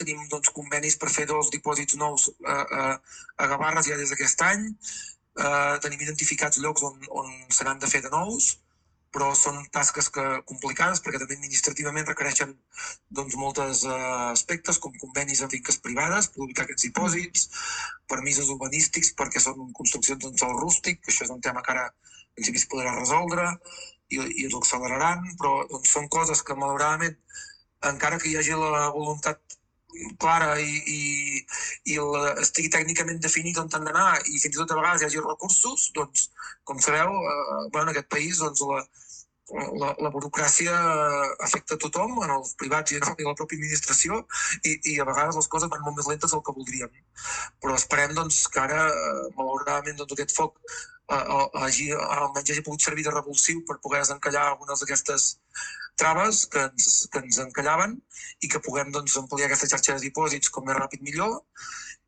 tenim convenis per fer 2 dipòsits nous a Gavarres ja des d'aquest any. Tenim identificats llocs on se n'han de fer de nous, però són tasques complicades perquè també administrativament requereixen molts aspectes, com convenis amb finques privades per ubicar aquests dipòsits, permisos urbanístics perquè són construccions en sòl rústic, que això és un tema que ara en principi es podrà resoldre i ens ho acceleraran, però són coses que malauradament, encara que hi hagi la voluntat clara i estigui tècnicament definit on han d'anar i fins i tot a vegades hi hagi recursos, com sabeu, en aquest país la burocràcia afecta a tothom, en els privats i la pròpia administració, i a vegades les coses van molt més lentes del que voldríem. Però esperem que ara, malauradament, aquest foc almenys hagi pogut servir de revulsiu per poder desencallar algunes d'aquestes traves que ens encallaven i que puguem ampliar aquesta xarxa de dipòsits com més ràpid millor